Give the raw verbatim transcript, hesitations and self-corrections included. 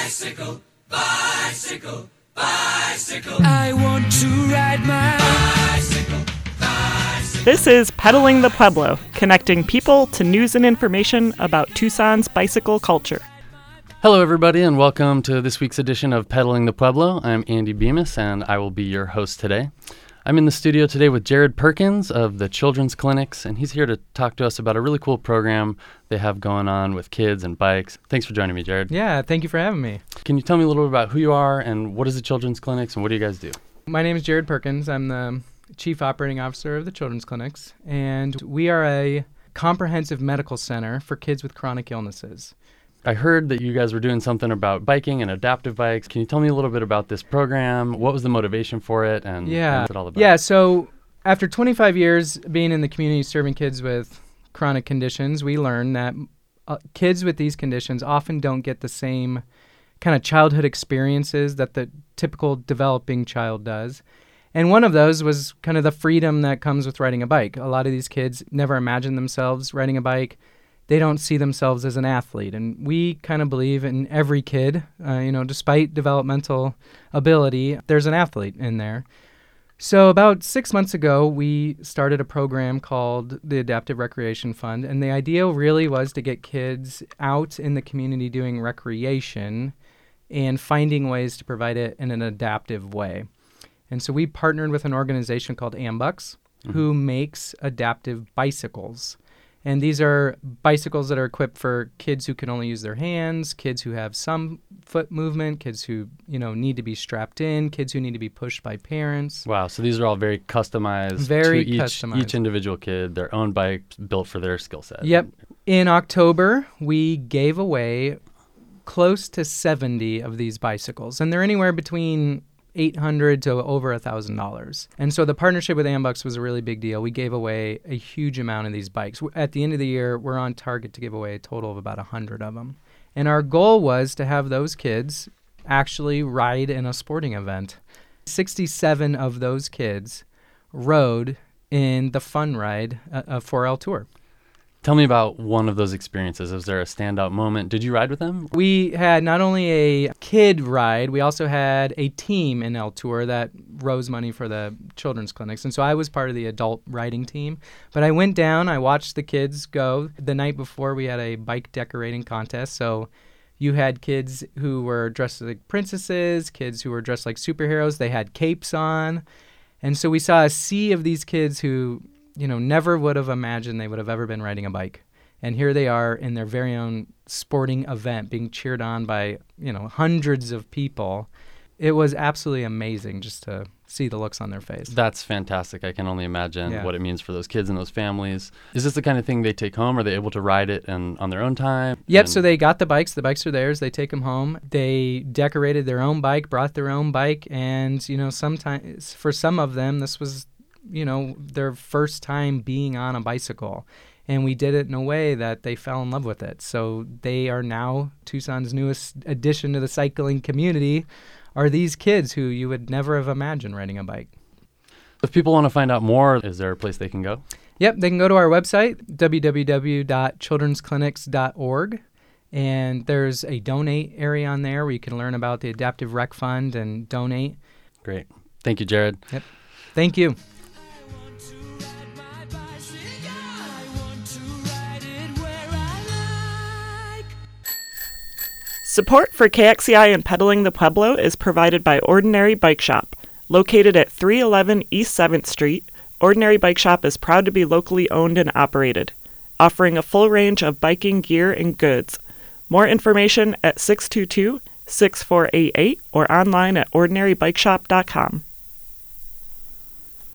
Bicycle, bicycle, bicycle. I want to ride my bicycle, bicycle. This is Pedaling the Pueblo, connecting people to news and information about Tucson's bicycle culture. Hello, everybody, and welcome to this week's edition of Pedaling the Pueblo. I'm Andy Bemis, and I will be your host today. I'm in the studio today with Jared Perkins of the Children's Clinics, and he's here to talk to us about a really cool program they have going on with kids and bikes. Thanks for joining me, Jared. Yeah, thank you for having me. Can you tell me a little bit about who you are and what is the Children's Clinics and what do you guys do? My name is Jared Perkins. I'm the Chief Operating Officer of the Children's Clinics, and we are a comprehensive medical center for kids with chronic illnesses. I heard that you guys were doing something about biking and adaptive bikes. Can you tell me a little bit about this program? What was the motivation for it, and yeah. what's it all about? Yeah, so after twenty-five years being in the community serving kids with chronic conditions, we learned that uh, kids with these conditions often don't get the same kind of childhood experiences that the typical developing child does. And one of those was kind of the freedom that comes with riding a bike. A lot of these kids never imagined themselves riding a bike. They don't see themselves as an athlete. And we kind of believe in every kid, uh, you know, despite developmental ability, there's an athlete in there. So about six months ago, we started a program called the Adaptive Recreation Fund. And the idea really was to get kids out in the community doing recreation and finding ways to provide it in an adaptive way. And so we partnered with an organization called Ambucks, mm-hmm. who makes adaptive bicycles. And these are bicycles that are equipped for kids who can only use their hands, kids who have some foot movement, kids who, you know, need to be strapped in, kids who need to be pushed by parents. Wow, so these are all very customized very to each, customized. each individual kid, their own bike built for their skill set. Yep. In October, we gave away close to seventy of these bicycles, and they're anywhere between eight hundred dollars to over one thousand dollars. And so the partnership with Ambucks was a really big deal. We gave away a huge amount of these bikes. At the end of the year, we're on target to give away a total of about one hundred of them. And our goal was to have those kids actually ride in a sporting event. sixty-seven of those kids rode in the Fun Ride, a, a four L tour. Tell me about one of those experiences. Was there a standout moment? Did you ride with them? We had not only a kid ride, we also had a team in L Tour that rose money for the children's clinics. And so I was part of the adult riding team. But I went down, I watched the kids go. The night before, we had a bike decorating contest. So you had kids who were dressed like princesses, kids who were dressed like superheroes. They had capes on. And so we saw a sea of these kids who, you know, never would have imagined they would have ever been riding a bike. And here they are in their very own sporting event being cheered on by, you know, hundreds of people. It was absolutely amazing just to see the looks on their face. That's fantastic. I can only imagine yeah. what it means for those kids and those families. Is this the kind of thing they take home? Are they able to ride it and on their own time? Yep, and so they got the bikes. The bikes are theirs. They take them home. They decorated their own bike, brought their own bike, and, you know, sometimes for some of them, this was, you know, their first time being on a bicycle. And we did it in a way that they fell in love with it. So they are now Tucson's newest addition to the cycling community are these kids who you would never have imagined riding a bike. If people want to find out more, is there a place they can go? Yep, they can go to our website, w w w dot children's clinics dot org. And there's a donate area on there where you can learn about the Adaptive Rec Fund and donate. Great. Thank you, Jared. Yep. Thank you. Support for K X C I and Pedaling the Pueblo is provided by Ordinary Bike Shop. Located at three eleven East seventh Street, Ordinary Bike Shop is proud to be locally owned and operated, offering a full range of biking gear and goods. More information at six two two, six four eight eight or online at ordinary bike shop dot com.